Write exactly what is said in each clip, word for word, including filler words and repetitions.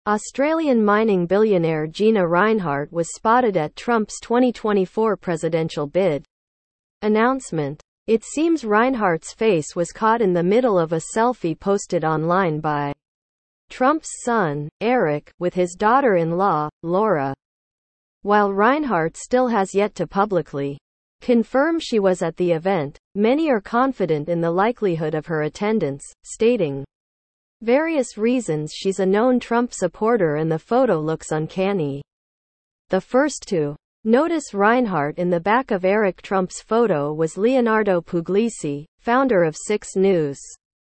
Australian mining billionaire Gina Rinehart was spotted at Trump's twenty twenty-four presidential bid announcement. It seems Rinehart's face was caught in the middle of a selfie posted online by Trump's son, Eric, with his daughter-in-law, Laura. While Rinehart still has yet to publicly confirm she was at the event, many are confident in the likelihood of her attendance, stating various reasons she's a known Trump supporter and the photo looks uncanny. The first to notice Rinehart in the back of Eric Trump's photo was Leonardo Puglisi, founder of Six News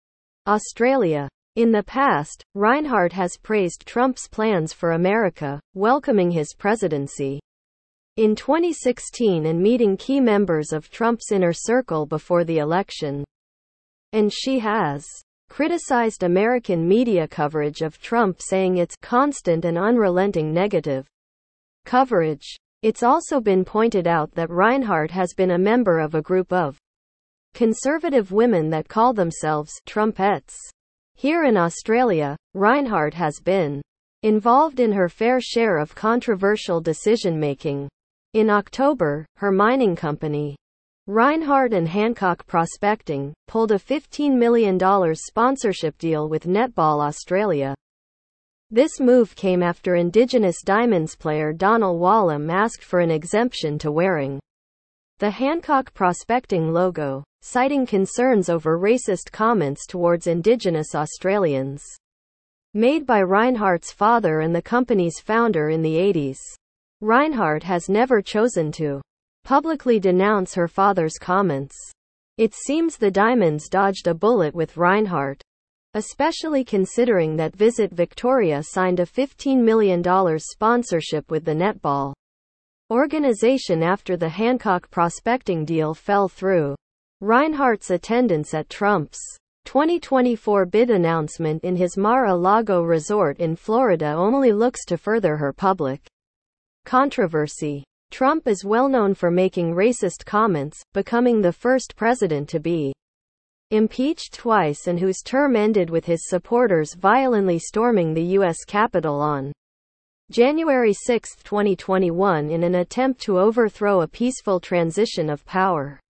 Australia. In the past, Rinehart has praised Trump's plans for America, welcoming his presidency in twenty sixteen and meeting key members of Trump's inner circle before the election. And she has criticized American media coverage of Trump, saying it's constant and unrelenting negative coverage. It's also been pointed out that Rinehart has been a member of a group of conservative women that call themselves Trumpettes. Here in Australia, Rinehart has been involved in her fair share of controversial decision-making. In October, her mining company, Rinehart and Hancock Prospecting, pulled a fifteen million dollars sponsorship deal with Netball Australia. This move came after Indigenous Diamonds player Donald Wallam asked for an exemption to wearing the Hancock Prospecting logo, citing concerns over racist comments towards Indigenous Australians made by Rinehart's father and the company's founder in the eighties. Rinehart has never chosen to publicly denounce her father's comments. It seems the Diamonds dodged a bullet with Rinehart, especially considering that Visit Victoria signed a fifteen million dollars sponsorship with the netball organization after the Hancock Prospecting deal fell through. Rinehart's attendance at Trump's twenty twenty-four bid announcement in his Mar-a-Lago resort in Florida only looks to further her public controversy. Trump is well known for making racist comments, becoming the first president to be impeached twice and whose term ended with his supporters violently storming the U S Capitol on January sixth, twenty twenty-one in an attempt to overthrow a peaceful transition of power.